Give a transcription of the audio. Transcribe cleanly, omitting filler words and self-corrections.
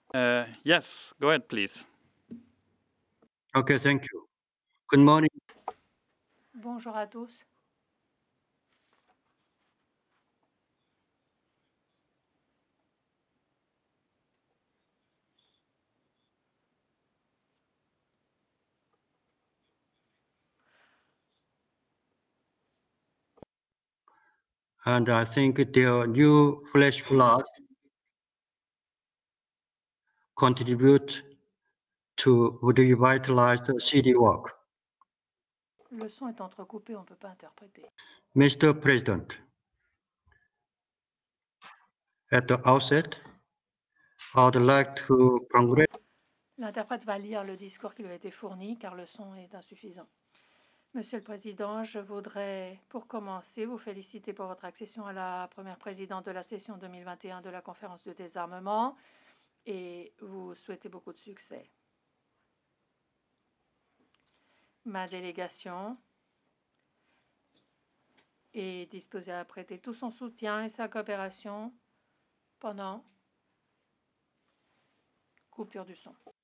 Yes, go ahead, please. Okay, thank you. Good morning. Bonjour à tous. And I think the new flash flood contribute to revitalize the city work. Le son est entrecoupé, on ne peut pas interpréter. Mr. President, at the outset, I would like to congratulate L'interprète va lire le discours qui lui a été fourni car le son est insuffisant. Monsieur le Président, je voudrais, pour commencer, vous féliciter pour votre accession à la première présidente de la session 2021 de la conférence de désarmement et vous souhaiter beaucoup de succès. Ma délégation est disposée à prêter tout son soutien et sa coopération pendant coupure du son.